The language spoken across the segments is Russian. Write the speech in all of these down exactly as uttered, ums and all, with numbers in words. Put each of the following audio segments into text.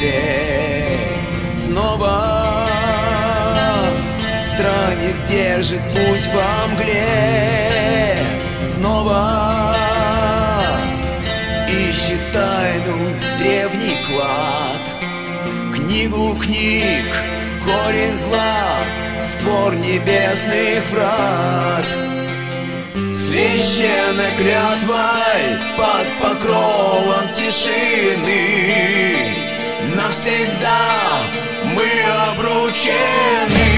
тебе снова. Странник держит путь во мгле снова. Ищет тайну древний клад, книгу книг, корень зла, створ небесных врат. Священной клятвой под покровом тишины навсегда мы обручены.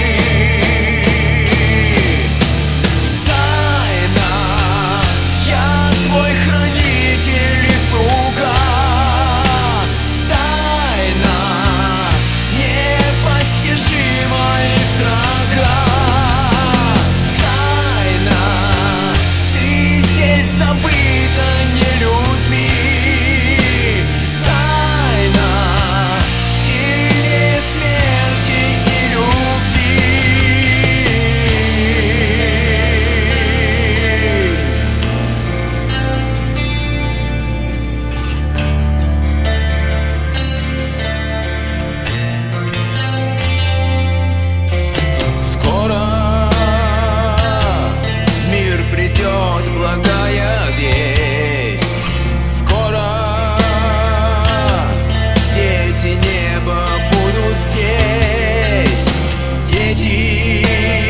Тайна, я твой хранитель и слуга. Тайна, непостижима и строга. Забыто не людьми. Тайна сильнее смерти и любви. Скоро в мир придет благая весть. Скоро дети неба будут здесь. Дети,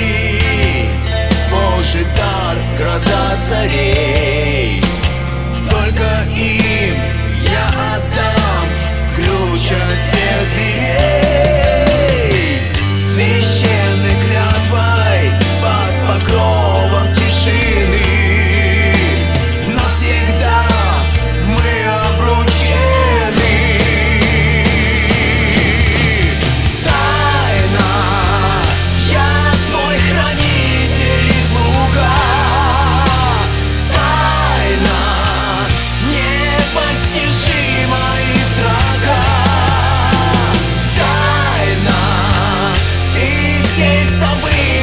Божий дар, гроза царей. Только им я отдам ключ от всех дверей. Священной клятвой под покровом тишины навсегда мы обручены. Тайна, я твой хранитель и слуга. Тайна, непостижима и строга. Тайна, ты здесь забыт.